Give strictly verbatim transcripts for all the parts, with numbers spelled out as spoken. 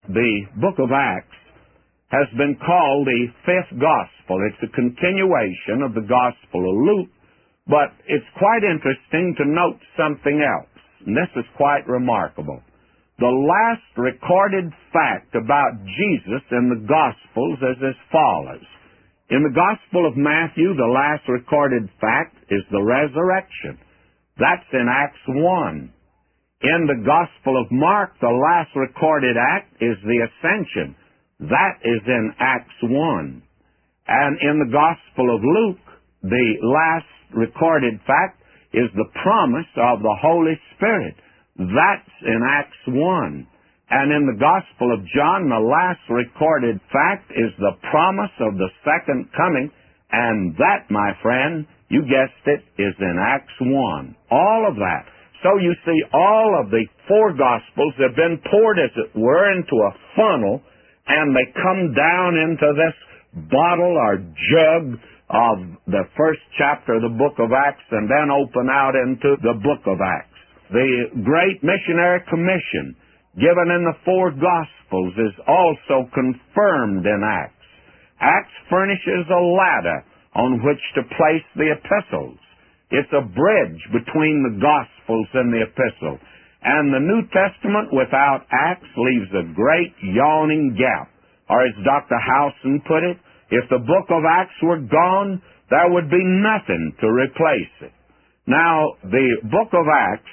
The book of Acts has been called the fifth gospel. It's a continuation of the gospel of Luke, but it's quite interesting to note something else, and this is quite remarkable. The last recorded fact about Jesus in the Gospels is as follows. In the Gospel of Matthew, the last recorded fact is the resurrection. That's in Acts one. In the Gospel of Mark, the last recorded act is the ascension. That is in Acts one. And in the Gospel of Luke, the last recorded fact is the promise of the Holy Spirit. That's in Acts one. And in the Gospel of John, the last recorded fact is the promise of the second coming. And that, my friend, you guessed it, is in Acts one. All of that. So you see, all of the four Gospels have been poured, as it were, into a funnel, and they come down into this bottle or jug of the first chapter of the book of Acts and then open out into the book of Acts. The Great Missionary Commission given in the four Gospels is also confirmed in Acts. Acts furnishes a ladder on which to place the epistles. It's a bridge between the Gospels and the epistle. And the New Testament without Acts leaves a great yawning gap. Or as Doctor Howson put it, if the book of Acts were gone, there would be nothing to replace it. Now, the book of Acts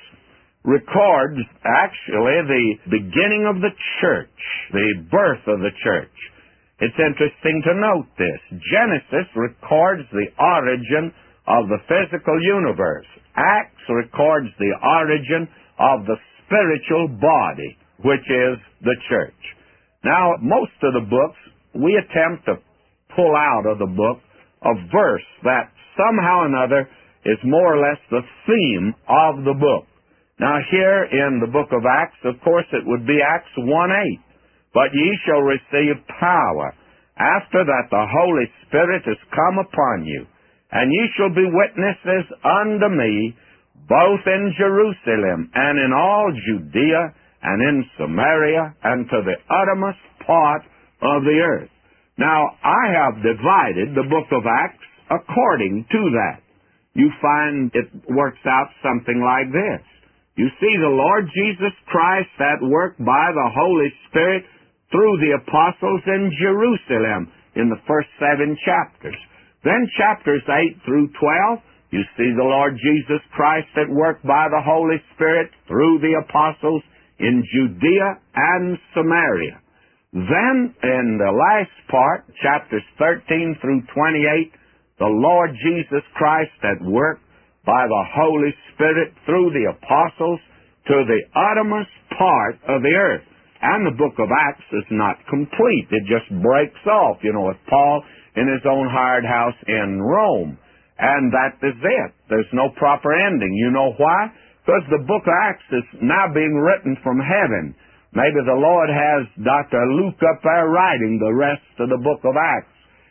records actually the beginning of the church, the birth of the church. It's interesting to note this. Genesis records the origin of the physical universe. Acts records the origin of the spiritual body, which is the church. Now, most of the books, we attempt to pull out of the book a verse that somehow or another is more or less the theme of the book. Now here in the book of Acts, of course, it would be Acts one eight. But ye shall receive power. After that the Holy Spirit is come upon you, and ye shall be witnesses unto me, both in Jerusalem and in all Judea and in Samaria and to the uttermost part of the earth. Now, I have divided the book of Acts according to that. You find it works out something like this. You see the Lord Jesus Christ at work by the Holy Spirit through the apostles in Jerusalem in the first seven chapters. Then chapters eight through twelve, you see the Lord Jesus Christ at work by the Holy Spirit through the apostles in Judea and Samaria. Then in the last part, chapters thirteen through twenty-eight, the Lord Jesus Christ at work by the Holy Spirit through the apostles to the uttermost part of the earth. And the book of Acts is not complete. It just breaks off, you know, with Paul in his own hired house in Rome. And that is it. There's no proper ending. You know why? Because the book of Acts is now being written from heaven. Maybe the Lord has Doctor Luke up there writing the rest of the book of Acts.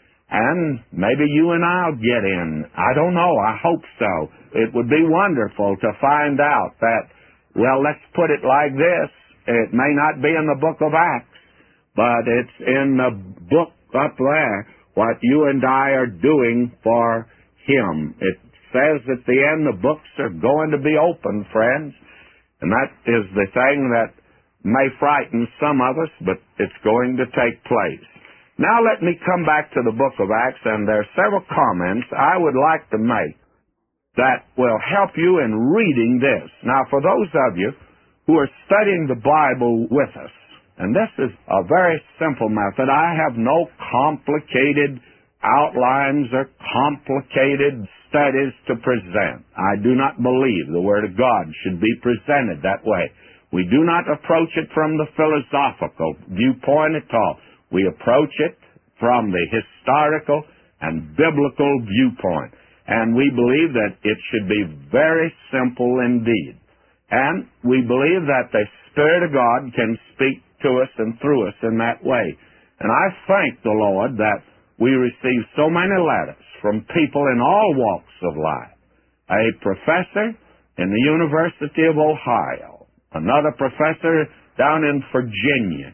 And maybe you and I'll get in. I don't know. I hope so. It would be wonderful to find out that, well, let's put it like this. It may not be in the book of Acts, but it's in the book up there, what you and I are doing for Him. It says at the end the books are going to be open, friends. And that is the thing that may frighten some of us, but it's going to take place. Now let me come back to the book of Acts, and there are several comments I would like to make that will help you in reading this. Now, for those of you who are studying the Bible with us, and this is a very simple method. I have no complicated outlines or complicated studies to present. I do not believe the Word of God should be presented that way. We do not approach it from the philosophical viewpoint at all. We approach it from the historical and biblical viewpoint. And we believe that it should be very simple indeed. And we believe that the Spirit of God can speak to us and through us in that way. And I thank the Lord that we receive so many letters from people in all walks of life. A professor in the University of Ohio, another professor down in Virginia,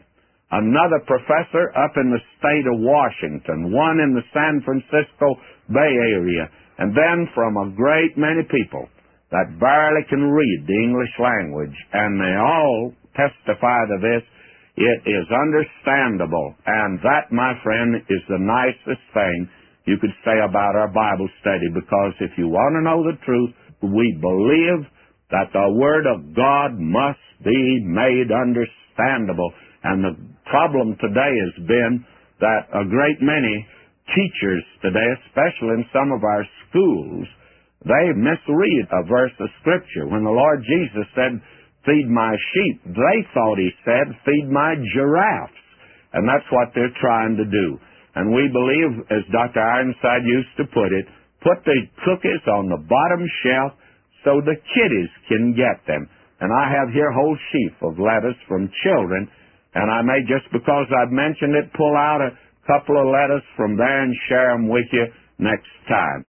another professor up in the state of Washington, one in the San Francisco Bay Area, and then from a great many people that barely can read the English language, and they all testify to this. It is understandable, and that, my friend, is the nicest thing you could say about our Bible study, because if you want to know the truth, we believe that the Word of God must be made understandable. And the problem today has been that a great many teachers today, especially in some of our schools, they misread a verse of Scripture. When the Lord Jesus said, feed my sheep, they thought he said, feed my giraffes. And that's what they're trying to do. And we believe, as Doctor Ironside used to put it, put the cookies on the bottom shelf so the kiddies can get them. And I have here a whole sheaf of letters from children, and I may, just because I've mentioned it, pull out a couple of letters from there and share them with you next time.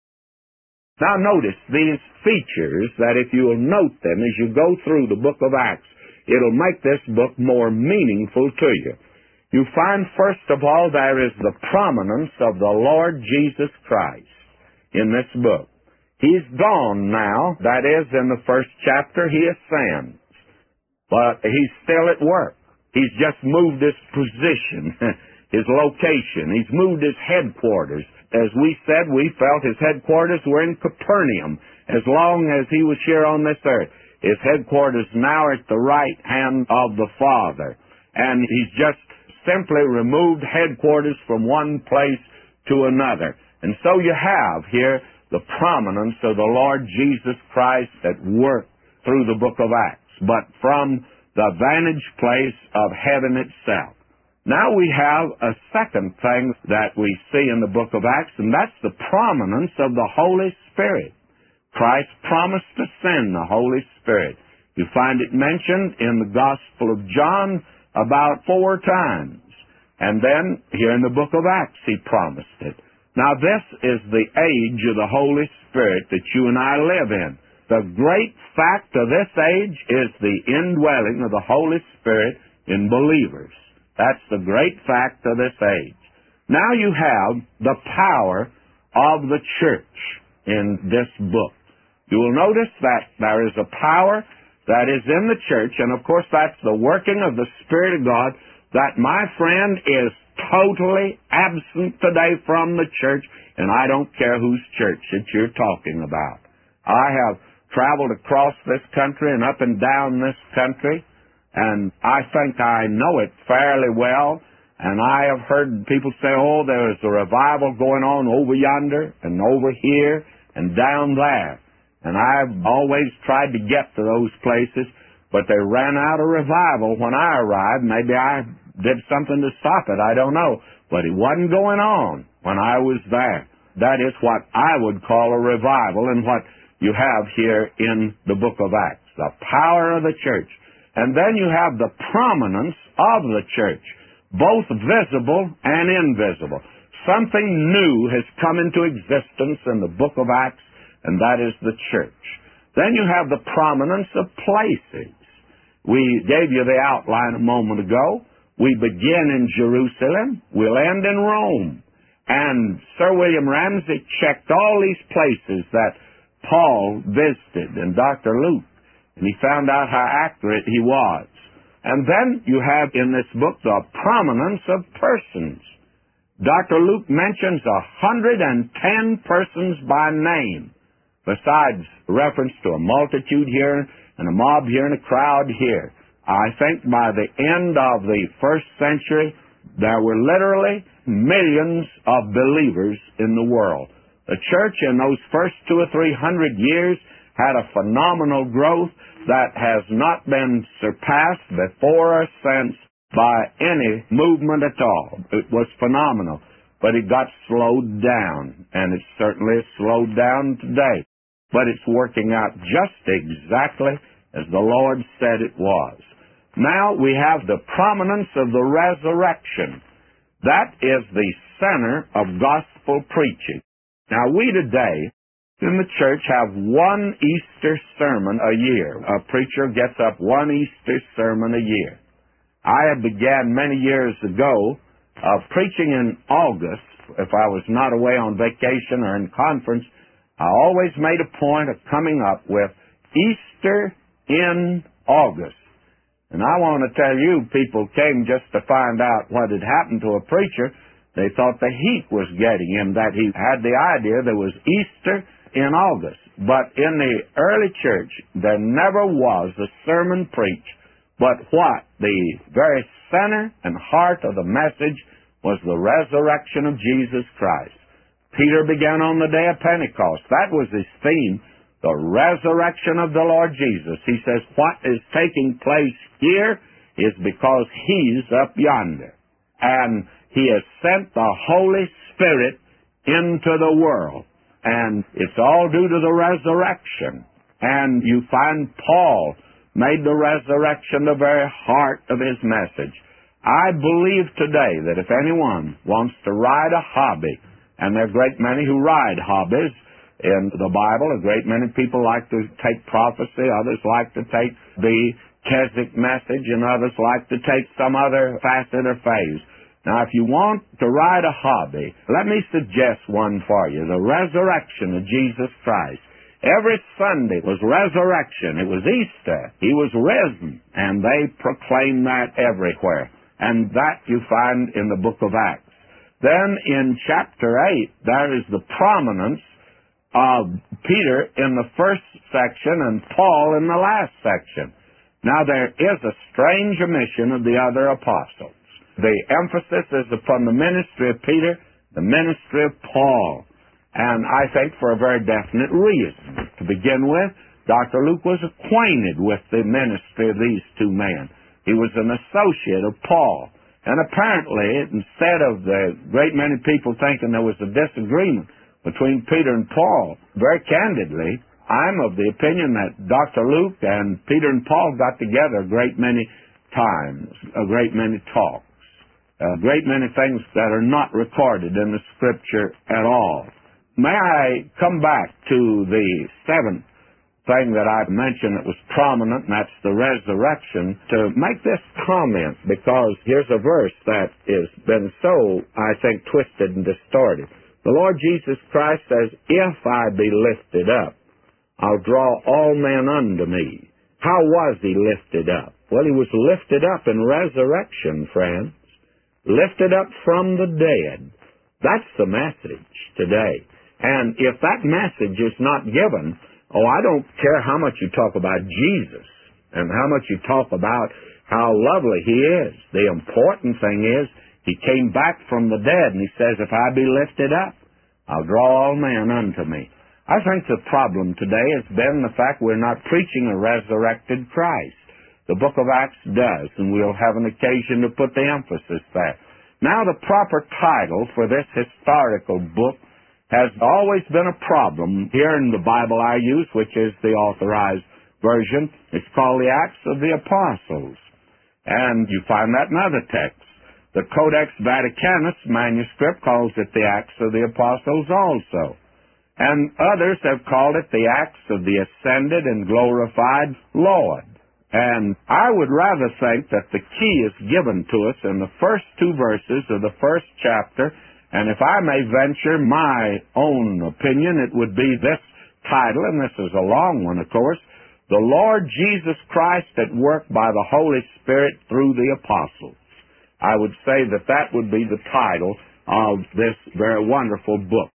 Now notice these features that if you will note them as you go through the book of Acts, it'll make this book more meaningful to you. You find, first of all, there is the prominence of the Lord Jesus Christ in this book. He's gone now. That is, in the first chapter, he ascends. But he's still at work. He's just moved his position, his location. He's moved his headquarters. As we said, we felt his headquarters were in Capernaum as long as he was here on this earth. His headquarters now are at the right hand of the Father. And he's just simply removed headquarters from one place to another. And so you have here the prominence of the Lord Jesus Christ at work through the book of Acts, but from the vantage place of heaven itself. Now we have a second thing that we see in the book of Acts, and that's the prominence of the Holy Spirit. Christ promised to send the Holy Spirit. You find it mentioned in the Gospel of John about four times. And then here in the book of Acts he promised it. Now this is the age of the Holy Spirit that you and I live in. The great fact of this age is the indwelling of the Holy Spirit in believers. That's the great fact of this age. Now you have the power of the church in this book. You will notice that there is a power that is in the church, and of course that's the working of the Spirit of God that, my friend, is totally absent today from the church, and I don't care whose church that you're talking about. I have traveled across this country and up and down this country, and I think I know it fairly well, and I have heard people say, oh, there's a revival going on over yonder and over here and down there. And I've always tried to get to those places, but they ran out of revival when I arrived. Maybe I did something to stop it, I don't know. But it wasn't going on when I was there. That is what I would call a revival, and what you have here in the book of Acts, the power of the church. And then you have the prominence of the church, both visible and invisible. Something new has come into existence in the book of Acts, and that is the church. Then you have the prominence of places. We gave you the outline a moment ago. We begin in Jerusalem. We'll end in Rome. And Sir William Ramsey checked all these places that Paul visited, and Doctor Luke, and he found out how accurate he was. And then you have in this book the prominence of persons. Doctor Luke mentions a hundred and ten persons by name, besides reference to a multitude here and a mob here and a crowd here. I think by the end of the first century, there were literally millions of believers in the world. The church in those first two or three hundred years had a phenomenal growth that has not been surpassed before or since by any movement at all. It was phenomenal, but it got slowed down, and it certainly is slowed down today. But it's working out just exactly as the Lord said it was. Now we have the prominence of the resurrection. That is the center of gospel preaching. Now we today in the church have one Easter sermon a year. A preacher gets up one Easter sermon a year. I began many years ago of preaching in August. If I was not away on vacation or in conference, I always made a point of coming up with Easter in August. And I want to tell you, people came just to find out what had happened to a preacher. They thought the heat was getting him, that he had the idea there was Easter in August. But in the early church, there never was a sermon preached, but what the very center and heart of the message was the resurrection of Jesus Christ. Peter began on the day of Pentecost. That was his theme, the resurrection of the Lord Jesus. He says, what is taking place here is because he's up yonder. And he has sent the Holy Spirit into the world. And it's all due to the resurrection. And you find Paul made the resurrection the very heart of his message. I believe today that if anyone wants to ride a hobby, and there are a great many who ride hobbies in the Bible, a great many people like to take prophecy, others like to take the Keswick message, and others like to take some other facet or phase. Now, if you want to ride a hobby, let me suggest one for you, the resurrection of Jesus Christ. Every Sunday was resurrection. It was Easter. He was risen, and they proclaim that everywhere. And that you find in the book of Acts. Then in chapter eight, there is the prominence of Peter in the first section and Paul in the last section. Now there is a strange omission of the other apostles. The emphasis is upon the ministry of Peter, the ministry of Paul. And I think for a very definite reason. To begin with, Doctor Luke was acquainted with the ministry of these two men. He was an associate of Paul. And apparently, instead of the great many people thinking there was a disagreement between Peter and Paul, very candidly, I'm of the opinion that Doctor Luke and Peter and Paul got together a great many times, a great many talks, a great many things that are not recorded in the Scripture at all. May I come back to the seventh thing that I've mentioned that was prominent, and that's the resurrection, to make this comment, because here's a verse that has been so, I think, twisted and distorted. The Lord Jesus Christ says, if I be lifted up, I'll draw all men unto me. How was he lifted up? Well, he was lifted up in resurrection, friends. Lifted up from the dead. That's the message today. And if that message is not given, oh, I don't care how much you talk about Jesus and how much you talk about how lovely he is. The important thing is he came back from the dead, and he says, if I be lifted up, I'll draw all men unto me. I think the problem today has been the fact we're not preaching a resurrected Christ. The book of Acts does, and we'll have an occasion to put the emphasis there. Now, the proper title for this historical book has always been a problem. Here in the Bible I use, which is the Authorized Version, it's called the Acts of the Apostles. And you find that in other texts. The Codex Vaticanus manuscript calls it the Acts of the Apostles also. And others have called it the Acts of the Ascended and Glorified Lord. And I would rather think that the key is given to us in the first two verses of the first chapter. And if I may venture my own opinion, it would be this title, and this is a long one, of course, The Lord Jesus Christ at Work by the Holy Spirit through the Apostles. I would say that that would be the title of this very wonderful book.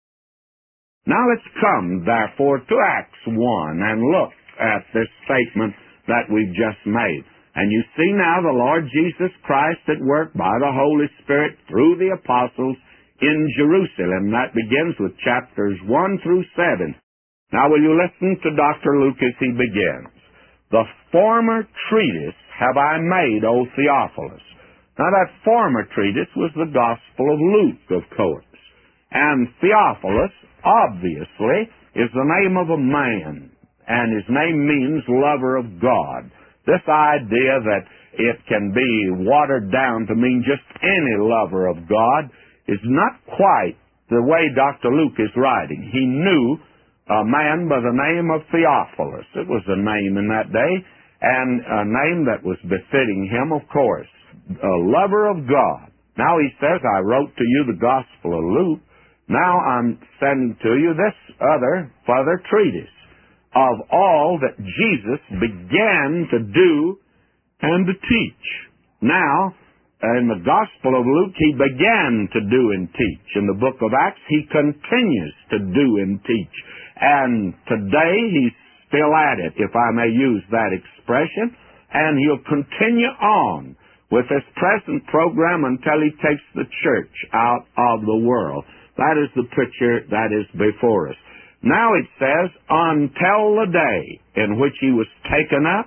Now let's come, therefore, to Acts one and look at this statement that we've just made. And you see now the Lord Jesus Christ at work by the Holy Spirit through the Apostles in Jerusalem. That begins with chapters one through seven. Now will you listen to Doctor Luke as he begins. The former treatise have I made, O Theophilus. Now that former treatise was the Gospel of Luke, of course. And Theophilus, obviously, is the name of a man. And his name means lover of God. This idea that it can be watered down to mean just any lover of God is not quite the way Doctor Luke is writing. He knew a man by the name of Theophilus. It was a name in that day, and a name that was befitting him, of course. a lover of God. Now he says, I wrote to you the Gospel of Luke. Now I'm sending to you this other further treatise of all that Jesus began to do and to teach. Now, in the Gospel of Luke, he began to do and teach. In the book of Acts, he continues to do and teach. And today, he's still at it, if I may use that expression, and he'll continue on with this present program until he takes the church out of the world. That is the picture that is before us. Now it says, until the day in which he was taken up,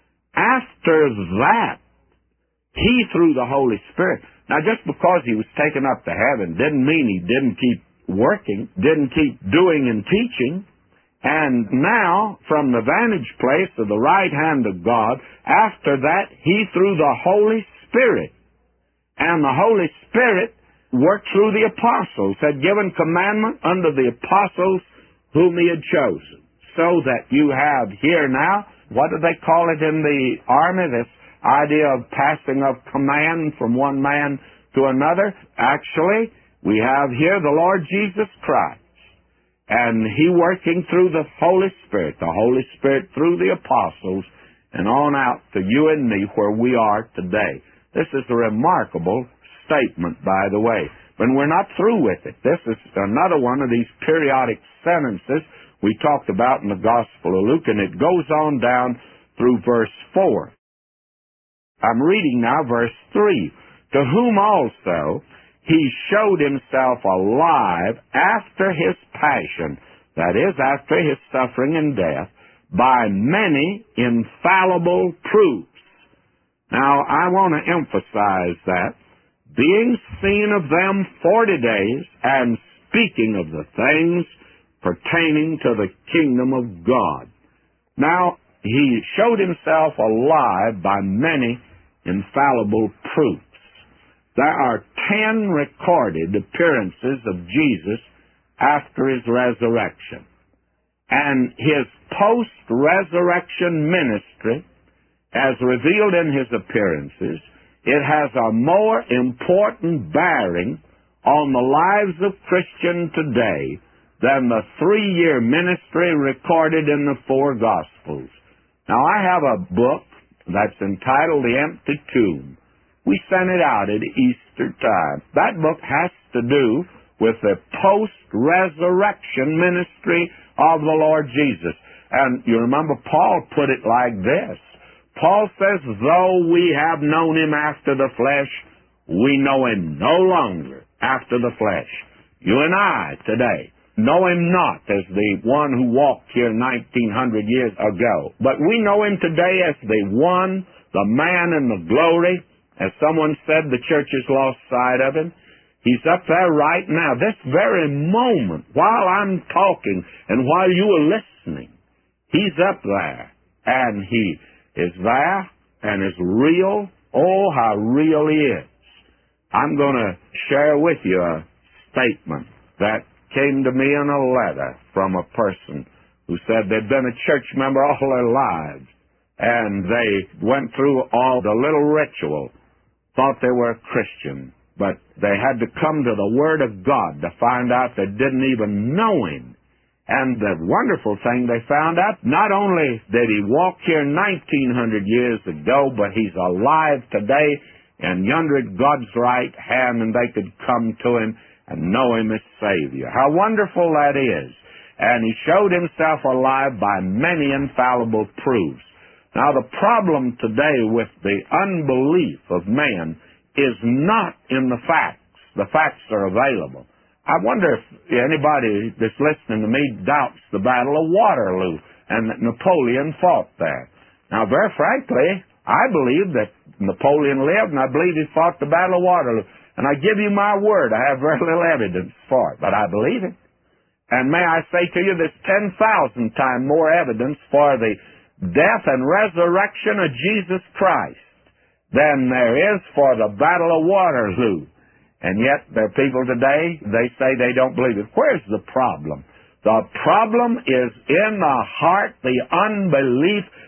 after that, he, through the Holy Spirit. Now, just because he was taken up to heaven didn't mean he didn't keep working, didn't keep doing and teaching. And now, from the vantage place of the right hand of God, after that, he, through the Holy Spirit, and the Holy Spirit worked through the apostles, had given commandment unto the apostles whom he had chosen. So that you have here now, what do they call it in the army, this idea of passing of command from one man to another? Actually, we have here the Lord Jesus Christ, and he working through the Holy Spirit, the Holy Spirit through the apostles, and on out to you and me where we are today. This is a remarkable statement, by the way. But we're not through with it. This is another one of these periodic sentences we talked about in the Gospel of Luke, and it goes on down through verse four. I'm reading now verse three. To whom also he showed himself alive after his passion, that is, after his suffering and death, by many infallible proofs. Now, I want to emphasize that. Being seen of them forty days, and speaking of the things pertaining to the kingdom of God. Now, he showed himself alive by many infallible proofs. There are ten recorded appearances of Jesus after his resurrection. And his post-resurrection ministry, as revealed in his appearances, it has a more important bearing on the lives of Christians today than the three-year ministry recorded in the four Gospels. Now, I have a book that's entitled The Empty Tomb. We sent it out at Easter time. That book has to do with the post-resurrection ministry of the Lord Jesus. And you remember Paul put it like this. Paul says, though we have known him after the flesh, we know him no longer after the flesh. You and I today know him not as the one who walked here nineteen hundred years ago, but we know him today as the one, the man in the glory. As someone said, the church has lost sight of him. He's up there right now, this very moment, while I'm talking and while you are listening. He's up there, and he is there and is real. Oh, how real he is. I'm going to share with you a statement that came to me in a letter from a person who said they'd been a church member all their lives, and they went through all the little ritual, thought they were a Christian, but they had to come to the Word of God to find out they didn't even know him. And the wonderful thing they found out, not only did he walk here nineteen hundred years ago, but he's alive today and yonder at God's right hand, and they could come to him and know him as Savior. How wonderful that is. And he showed himself alive by many infallible proofs. Now, the problem today with the unbelief of man is not in the facts. The facts are available. I wonder if anybody that's listening to me doubts the Battle of Waterloo and that Napoleon fought there. Now, very frankly, I believe that Napoleon lived, and I believe he fought the Battle of Waterloo. And I give you my word, I have very little evidence for it, but I believe it. And may I say to you, there's ten thousand times more evidence for the death and resurrection of Jesus Christ than there is for the Battle of Waterloo. And yet, there are people today, they say they don't believe it. Where's the problem? The problem is in the heart, the unbelief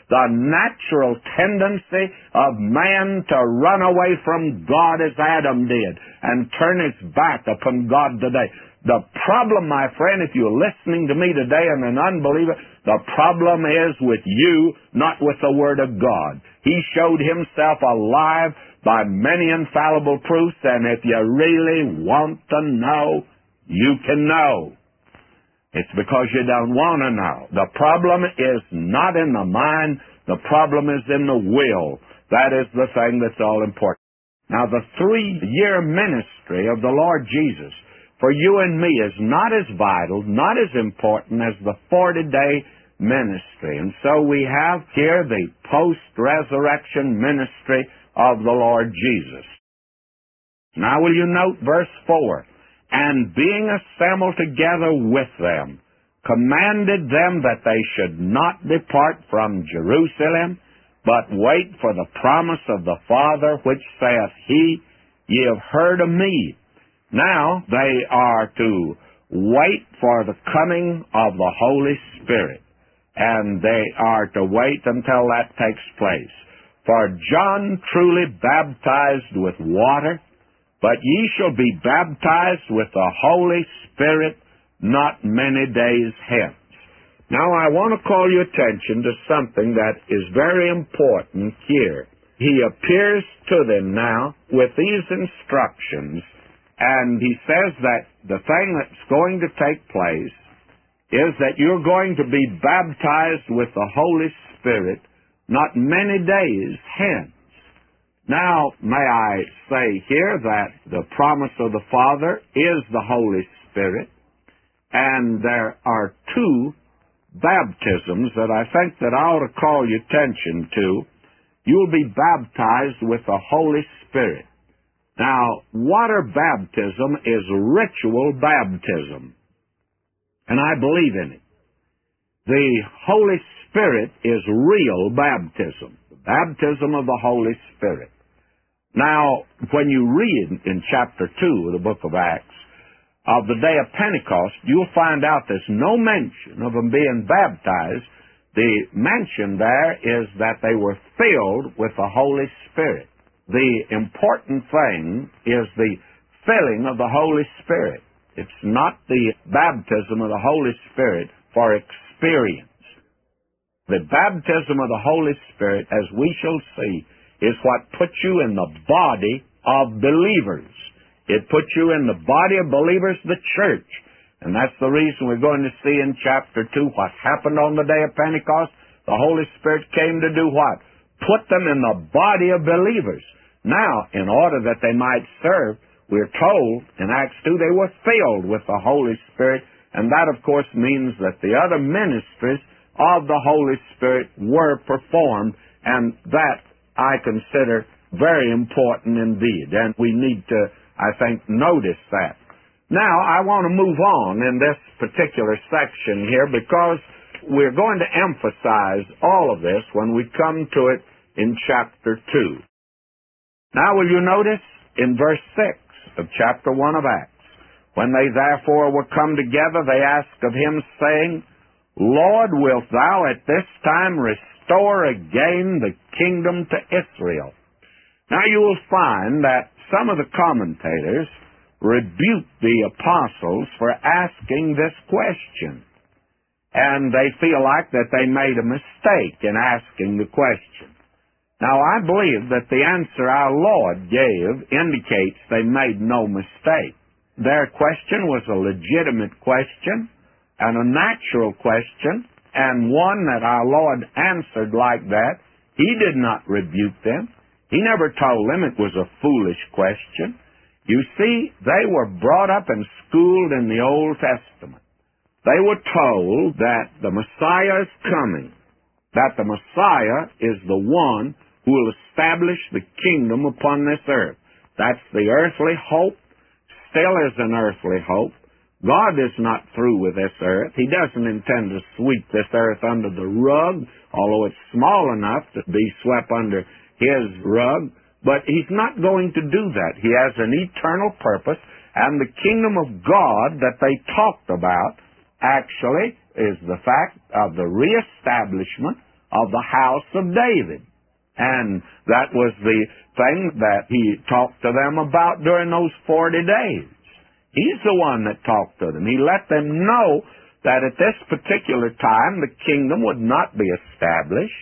the natural tendency of man to run away from God as Adam did and turn his back upon God today. The problem, my friend, if you're listening to me today and an unbeliever, the problem is with you, not with the Word of God. He showed himself alive by many infallible proofs, and if you really want to know, you can know. It's because you don't want to know. The problem is not in the mind. The problem is in the will. That is the thing that's all important. Now, the three-year ministry of the Lord Jesus for you and me is not as vital, not as important as the forty-day ministry. And so we have here the post-resurrection ministry of the Lord Jesus. Now will you note verse four? And being assembled together with them, commanded them that they should not depart from Jerusalem, but wait for the promise of the Father, which saith he, Ye have heard of me. Now they are to wait for the coming of the Holy Spirit, and they are to wait until that takes place. For John truly baptized with water, but ye shall be baptized with the Holy Spirit not many days hence. Now I want to call your attention to something that is very important here. He appears to them now with these instructions, and he says that the thing that's going to take place is that you're going to be baptized with the Holy Spirit not many days hence. Now, may I say here that the promise of the Father is the Holy Spirit, and there are two baptisms that I think that I ought to call your attention to. You'll be baptized with the Holy Spirit. Now, water baptism is ritual baptism, and I believe in it. The Holy Spirit is real baptism, the baptism of the Holy Spirit. Now, when you read in chapter two of the book of Acts of the day of Pentecost, you'll find out there's no mention of them being baptized. The mention there is that they were filled with the Holy Spirit. The important thing is the filling of the Holy Spirit. It's not the baptism of the Holy Spirit for experience. The baptism of the Holy Spirit, as we shall see, is what puts you in the body of believers. It puts you in the body of believers, the church. And that's the reason we're going to see in chapter two what happened on the day of Pentecost. The Holy Spirit came to do what? Put them in the body of believers. Now, in order that they might serve, we're told in Acts two they were filled with the Holy Spirit, and that, of course, means that the other ministries of the Holy Spirit were performed, and that I consider very important indeed, and we need to, I think, notice that. Now, I want to move on in this particular section here because we're going to emphasize all of this when we come to it in chapter two. Now, will you notice in verse six of chapter one of Acts, when they therefore were come together, they asked of him, saying, Lord, wilt thou at this time restore again the kingdom to Israel? Now, you will find that some of the commentators rebuke the apostles for asking this question, and they feel like that they made a mistake in asking the question. Now, I believe that the answer our Lord gave indicates they made no mistake. Their question was a legitimate question and a natural question, and one that our Lord answered like that. He did not rebuke them. He never told them it was a foolish question. You see, they were brought up and schooled in the Old Testament. They were told that the Messiah is coming, that the Messiah is the one who will establish the kingdom upon this earth. That's the earthly hope, still is an earthly hope. God is not through with this earth. He doesn't intend to sweep this earth under the rug, although it's small enough to be swept under His rug. But He's not going to do that. He has an eternal purpose, and the kingdom of God that they talked about actually is the fact of the reestablishment of the house of David. And that was the thing that he talked to them about during those forty days. He's the one that talked to them. He let them know that at this particular time the kingdom would not be established,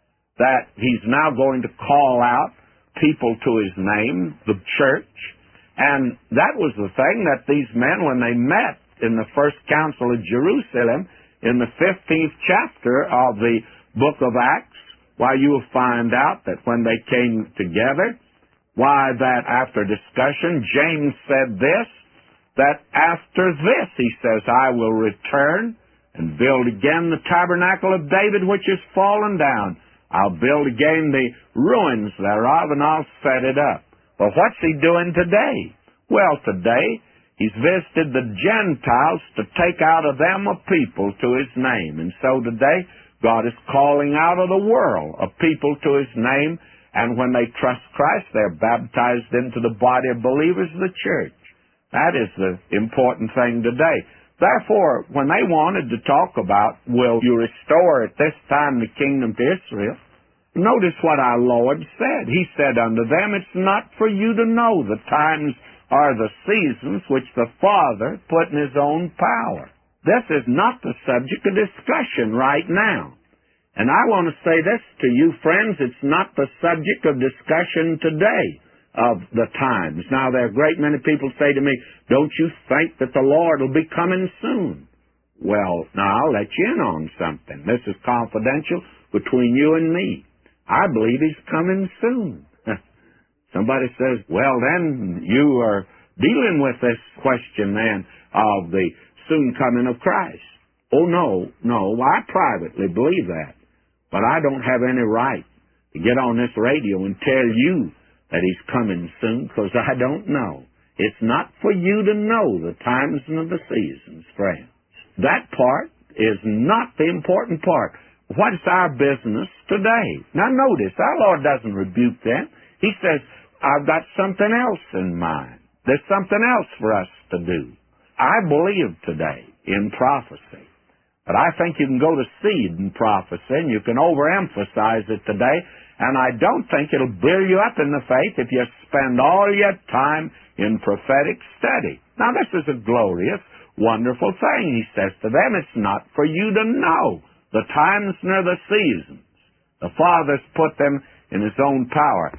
that he's now going to call out people to his name, the church. And that was the thing that these men, when they met in the first council of Jerusalem, in the fifteenth chapter of the book of Acts, why, you will find out that when they came together, why, that after discussion, James said this, that after this, he says, I will return and build again the tabernacle of David, which is fallen down. I'll build again the ruins thereof, and I'll set it up. Well, what's he doing today? Well, today, he's visited the Gentiles to take out of them a people to his name. And so today, God is calling out of the world a people to his name, and when they trust Christ, they're baptized into the body of believers of the church. That is the important thing today. Therefore, when they wanted to talk about, will you restore at this time the kingdom to Israel, notice what our Lord said. He said unto them, it's not for you to know the times or the seasons which the Father put in his own power. This is not the subject of discussion right now. And I want to say this to you, friends, it's not the subject of discussion today of the times. Now, there are a great many people say to me, don't you think that the Lord will be coming soon? Well, now, I'll let you in on something. This is confidential between you and me. I believe he's coming soon. Somebody says, well, then you are dealing with this question then of the soon coming of Christ. Oh, no, no, I privately believe that. But I don't have any right to get on this radio and tell you that he's coming soon, because I don't know. It's not for you to know the times and the seasons, friends. That part is not the important part. What's our business today? Now notice, our Lord doesn't rebuke them. He says, I've got something else in mind. There's something else for us to do. I believe today in prophecy, but I think you can go to seed in prophecy, and you can overemphasize it today, and I don't think it'll build you up in the faith if you spend all your time in prophetic study. Now, this is a glorious, wonderful thing. He says to them, it's not for you to know the times nor the seasons. The Father's put them in his own power.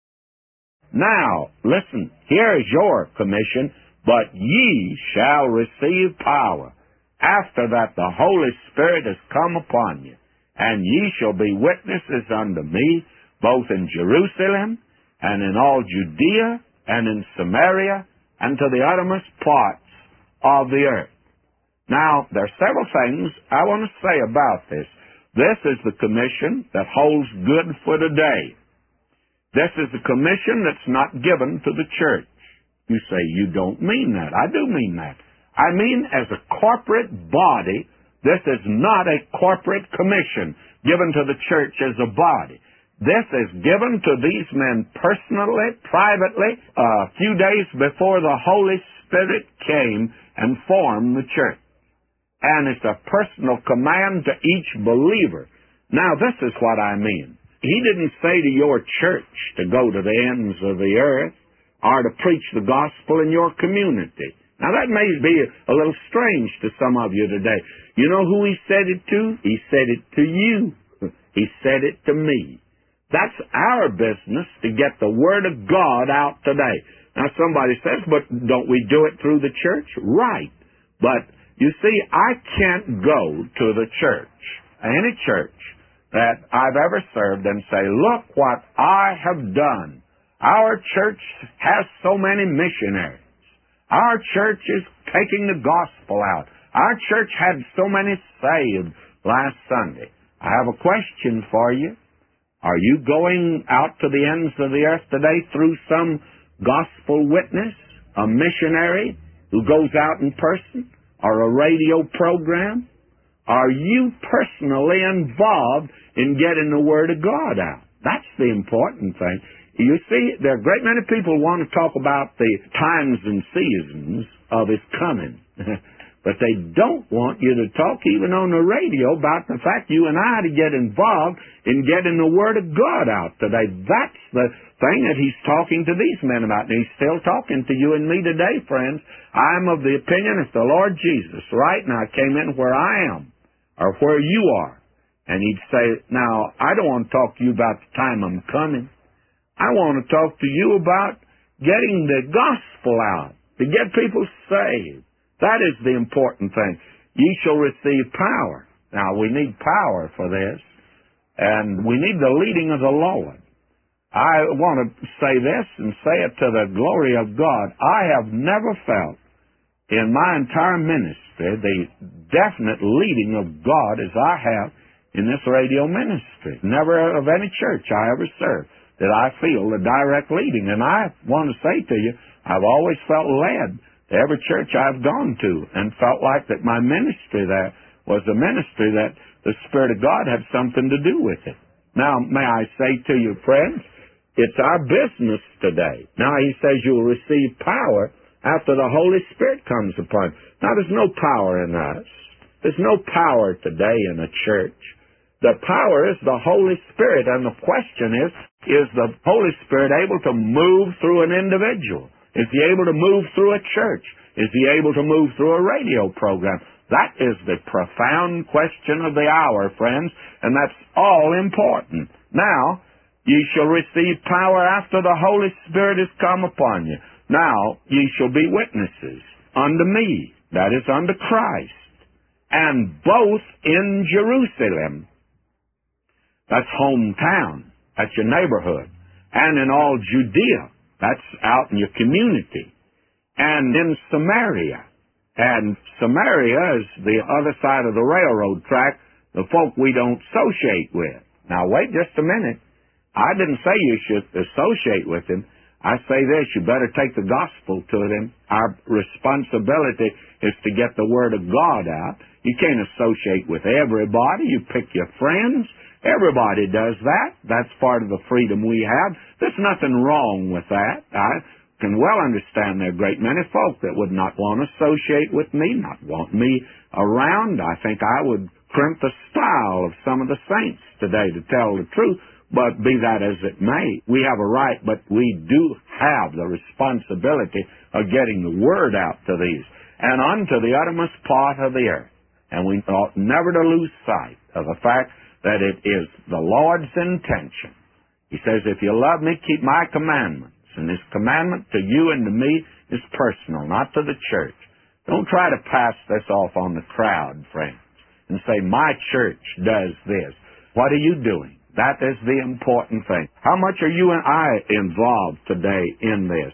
Now, listen, here is your commission. But ye shall receive power, after that the Holy Spirit has come upon you, and ye shall be witnesses unto me, both in Jerusalem, and in all Judea, and in Samaria, and to the uttermost parts of the earth. Now, there are several things I want to say about this. This is the commission that holds good for today. This is the commission that's not given to the church. You say, you don't mean that. I do mean that. I mean, as a corporate body, this is not a corporate commission given to the church as a body. This is given to these men personally, privately, a few days before the Holy Spirit came and formed the church. And it's a personal command to each believer. Now, this is what I mean. He didn't say to your church to go to the ends of the earth, or to preach the gospel in your community. Now, that may be a little strange to some of you today. You know who he said it to? He said it to you. He said it to me. That's our business, to get the Word of God out today. Now, somebody says, but don't we do it through the church? Right. But, you see, I can't go to the church, any church that I've ever served, and say, look what I have done. Our church has so many missionaries. Our church is taking the gospel out. Our church had so many saved last Sunday. I have a question for you. Are you going out to the ends of the earth today through some gospel witness, a missionary who goes out in person, or a radio program? Are you personally involved in getting the Word of God out? That's the important thing. You see, there are a great many people who want to talk about the times and seasons of his coming. But they don't want you to talk even on the radio about the fact you and I to get involved in getting the Word of God out today. That's the thing that he's talking to these men about. And he's still talking to you and me today, friends. I'm of the opinion if the Lord Jesus right now came in where I am, or where you are, and he'd say, now, I don't want to talk to you about the time I'm coming. I want to talk to you about getting the gospel out, to get people saved. That is the important thing. Ye shall receive power. Now, we need power for this, and we need the leading of the Lord. I want to say this and say it to the glory of God. I have never felt in my entire ministry the definite leading of God as I have in this radio ministry. Never of any church I ever served did I feel the direct leading. And I want to say to you, I've always felt led to every church I've gone to and felt like that my ministry there was a ministry that the Spirit of God had something to do with it. Now, may I say to you, friends, it's our business today. Now, he says you'll receive power after the Holy Spirit comes upon you. Now, there's no power in us. There's no power today in a church. The power is the Holy Spirit, and the question is, is the Holy Spirit able to move through an individual? Is he able to move through a church? Is he able to move through a radio program? That is the profound question of the hour, friends, and that's all important. Now, ye shall receive power after the Holy Spirit is come upon you. Now, ye shall be witnesses unto me, that is, unto Christ, and both in Jerusalem, that's hometown, that's your neighborhood, and in all Judea, that's out in your community, and in Samaria. And Samaria is the other side of the railroad track, the folk we don't associate with. Now, wait just a minute. I didn't say you should associate with them. I say this, you better take the gospel to them. Our responsibility is to get the Word of God out. You can't associate with everybody. You pick your friends. Everybody does that. That's part of the freedom we have. There's nothing wrong with that. I can well understand there are a great many folk that would not want to associate with me, not want me around. I think I would crimp the style of some of the saints today, to tell the truth. But be that as it may, we have a right, but we do have the responsibility of getting the Word out to these and unto the uttermost part of the earth. And we ought never to lose sight of the fact that it is the Lord's intention. He says, if you love me, keep my commandments. And his commandment to you and to me is personal, not to the church. Don't try to pass this off on the crowd, friends, and say, my church does this. What are you doing? That is the important thing. How much are you and I involved today in this?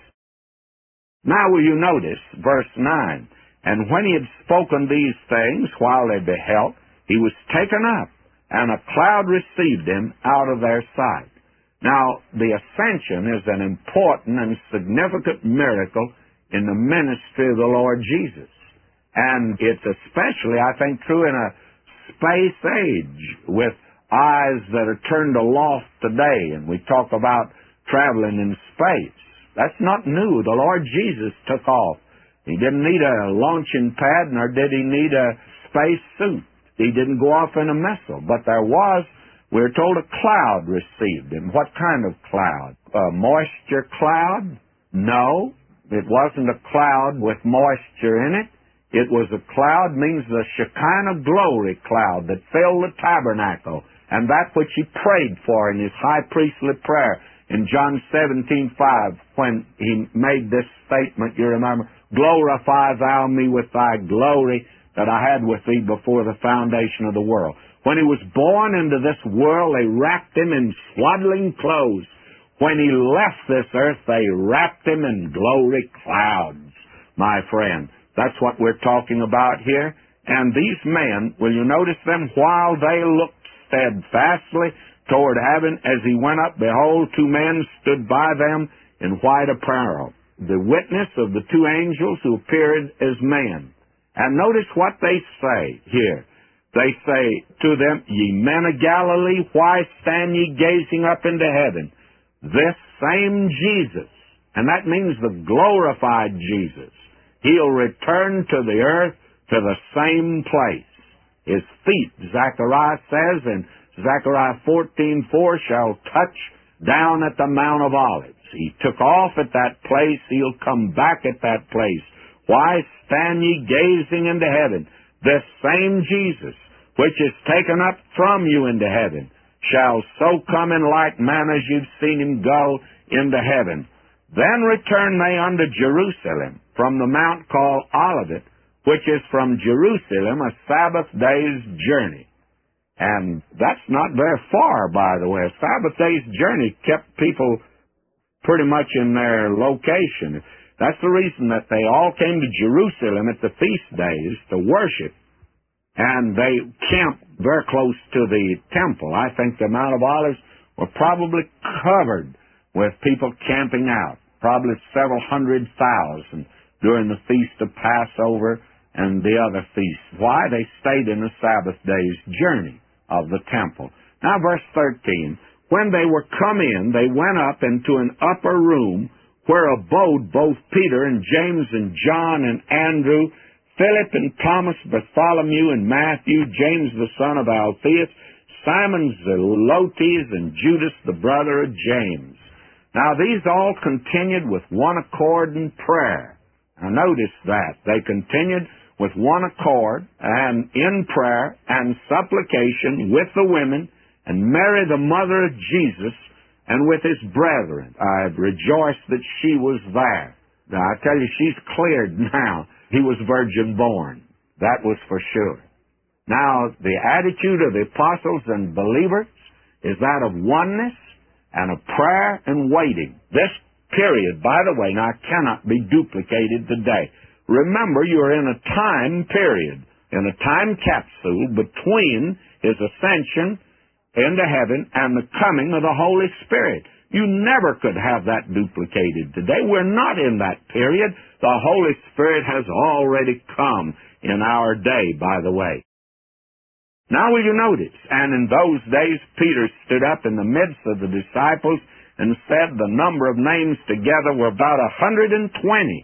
Now will you notice verse nine, and when he had spoken these things while they beheld, he was taken up, and a cloud received him out of their sight. Now, the ascension is an important and significant miracle in the ministry of the Lord Jesus. And it's especially, I think, true in a space age with eyes that are turned aloft today. And we talk about traveling in space. That's not new. The Lord Jesus took off. He didn't need a launching pad, nor did he need a space suit. He didn't go off in a missile. But there was, we're told, a cloud received him. What kind of cloud? A moisture cloud? No. It wasn't a cloud with moisture in it. It was a cloud, means the Shekinah glory cloud that filled the tabernacle, and that which he prayed for in his high priestly prayer in John seventeen five, when he made this statement, you remember, glorify thou me with thy glory that I had with thee before the foundation of the world. When he was born into this world, they wrapped him in swaddling clothes. When he left this earth, they wrapped him in glory clouds, my friend. That's what we're talking about here. And these men, will you notice them? While they looked steadfastly toward heaven as he went up, behold, two men stood by them in white apparel, the witness of the two angels who appeared as men. And notice what they say here. They say to them, ye men of Galilee, why stand ye gazing up into heaven? This same Jesus, and that means the glorified Jesus, he'll return to the earth to the same place. His feet, Zechariah says in Zechariah fourteen four, shall touch down at the Mount of Olives. He took off at that place. He'll come back at that place. Why stand ye gazing into heaven? This same Jesus, which is taken up from you into heaven, shall so come in like manner as you've seen him go into heaven. Then return they unto Jerusalem from the mount called Olivet, which is from Jerusalem a Sabbath day's journey. And that's not very far, by the way. A Sabbath day's journey kept people pretty much in their location. That's the reason that they all came to Jerusalem at the feast days to worship. And they camped very close to the temple. I think the Mount of Olives were probably covered with people camping out, probably several hundred thousand during the Feast of Passover and the other feasts. Why? They stayed in the Sabbath day's journey of the temple. Now, verse thirteen, when they were come in, they went up into an upper room where abode both Peter and James and John and Andrew, Philip and Thomas, Bartholomew and Matthew, James the son of Alphaeus, Simon Zelotes, and Judas the brother of James. Now these all continued with one accord in prayer. Now notice that. They continued with one accord and in prayer and supplication with the women and Mary the mother of Jesus and with his brethren. I rejoiced that she was there. Now I tell you, she's cleared now. He was virgin born. That was for sure. Now, the attitude of the apostles and believers is that of oneness and of prayer and waiting. This period, by the way, now cannot be duplicated today. Remember, you're in a time period, in a time capsule between his ascension into heaven and the coming of the Holy Spirit. You never could have that duplicated today. We're not in that period. The Holy Spirit has already come in our day, by the way. Now will you notice, and in those days Peter stood up in the midst of the disciples and said the number of names together were about a hundred and twenty,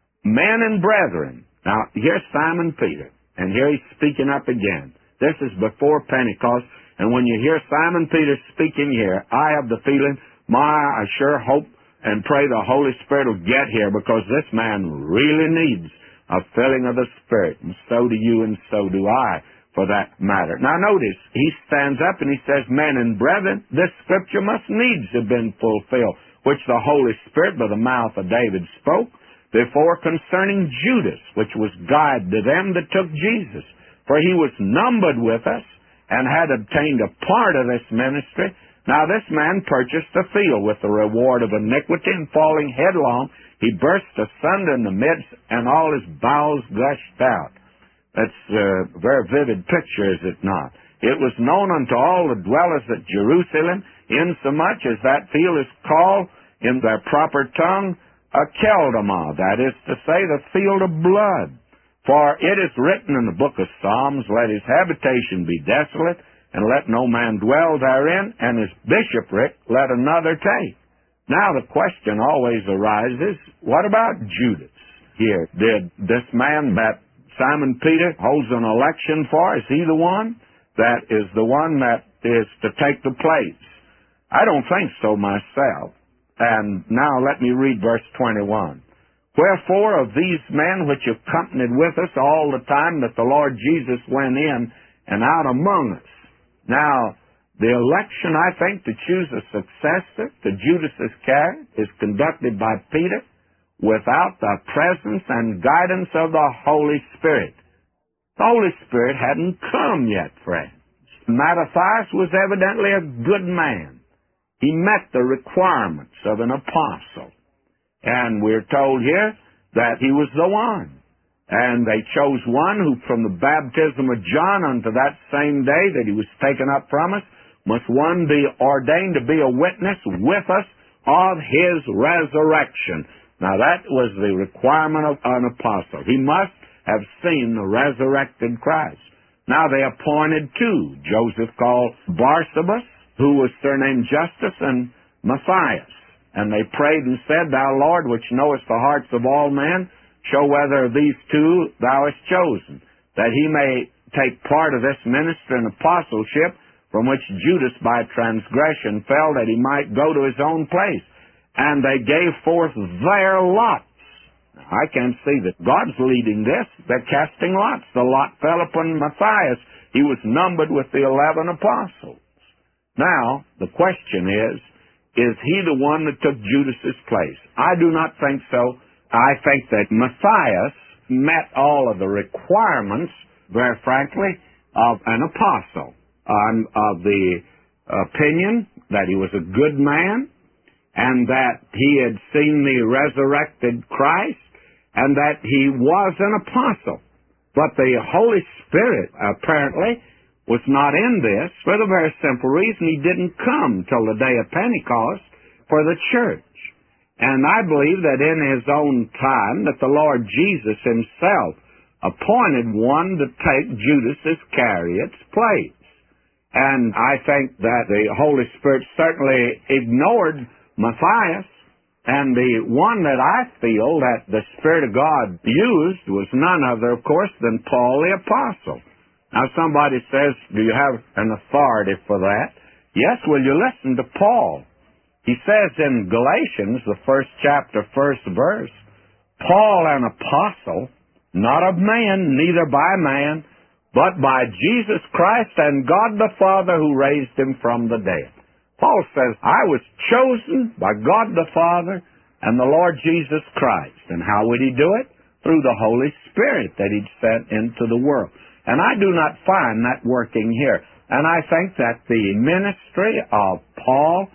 men and brethren. Now here's Simon Peter, and here he's speaking up again. This is before Pentecost, and when you hear Simon Peter speaking here, I have the feeling, my, I sure hope and pray the Holy Spirit will get here, because this man really needs a filling of the Spirit, and so do you and so do I, for that matter. Now notice, he stands up and he says, men and brethren, this scripture must needs have been fulfilled, which the Holy Spirit by the mouth of David spoke before concerning Judas, which was guide to them that took Jesus. For he was numbered with us and had obtained a part of this ministry. Now this man purchased a field with the reward of iniquity, and falling headlong, he burst asunder in the midst, and all his bowels gushed out. That's a very vivid picture, is it not? It was known unto all the dwellers at Jerusalem, insomuch as that field is called in their proper tongue a Keldamah, that is to say, the field of blood. For it is written in the book of Psalms, let his habitation be desolate, and let no man dwell therein, and his bishopric let another take. Now the question always arises, what about Judas here? Did this man that Simon Peter holds an election for, is he the one that is the one that is to take the place? I don't think so myself. And now let me read verse twenty-one. Wherefore of these men which accompanied with us all the time that the Lord Jesus went in and out among us. Now, the election, I think, to choose a successor to Judas's care is conducted by Peter without the presence and guidance of the Holy Spirit. The Holy Spirit hadn't come yet, friends. Mattathias was evidently a good man. He met the requirements of an apostle. And we're told here that he was the one. And they chose one who from the baptism of John unto that same day that he was taken up from us, must one be ordained to be a witness with us of his resurrection. Now that was the requirement of an apostle. He must have seen the resurrected Christ. Now they appointed two, Joseph called Barsabas, who was surnamed Justus, and Matthias. And they prayed and said, Thou Lord, which knowest the hearts of all men, show whether of these two thou hast chosen, that he may take part of this ministry and apostleship, from which Judas by transgression fell, that he might go to his own place. And they gave forth their lots. Now, I can see that God's leading this. They're casting lots. The lot fell upon Matthias. He was numbered with the eleven apostles. Now, the question is, is he the one that took Judas's place? I do not think so. I think that Matthias met all of the requirements, very frankly, of an apostle. I'm of the opinion that he was a good man, and that he had seen the resurrected Christ, and that he was an apostle. But the Holy Spirit, apparently, was not in this for the very simple reason he didn't come till the day of Pentecost for the church. And I believe that in his own time that the Lord Jesus himself appointed one to take Judas Iscariot's place. And I think that the Holy Spirit certainly ignored Matthias, and the one that I feel that the Spirit of God used was none other, of course, than Paul the Apostle. Now somebody says, do you have an authority for that? Yes, will you listen to Paul? He says in Galatians, the first chapter, first verse, Paul, an apostle, not of man, neither by man, but by Jesus Christ and God the Father who raised him from the dead. Paul says, I was chosen by God the Father and the Lord Jesus Christ. And how would he do it? Through the Holy Spirit that he'd sent into the world. And I do not find that working here. And I think that the ministry of Paul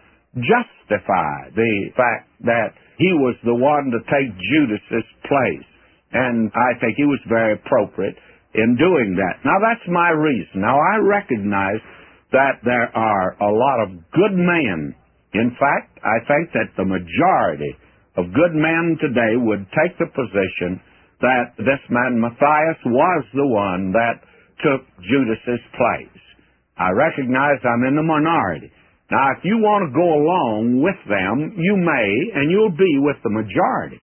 justified the fact that he was the one to take Judas's place. And I think he was very appropriate in doing that. Now, that's my reason. Now, I recognize that there are a lot of good men. In fact, I think that the majority of good men today would take the position that this man Matthias was the one that took Judas's place. I recognize I'm in the minority. Now, if you want to go along with them, you may, and you'll be with the majority.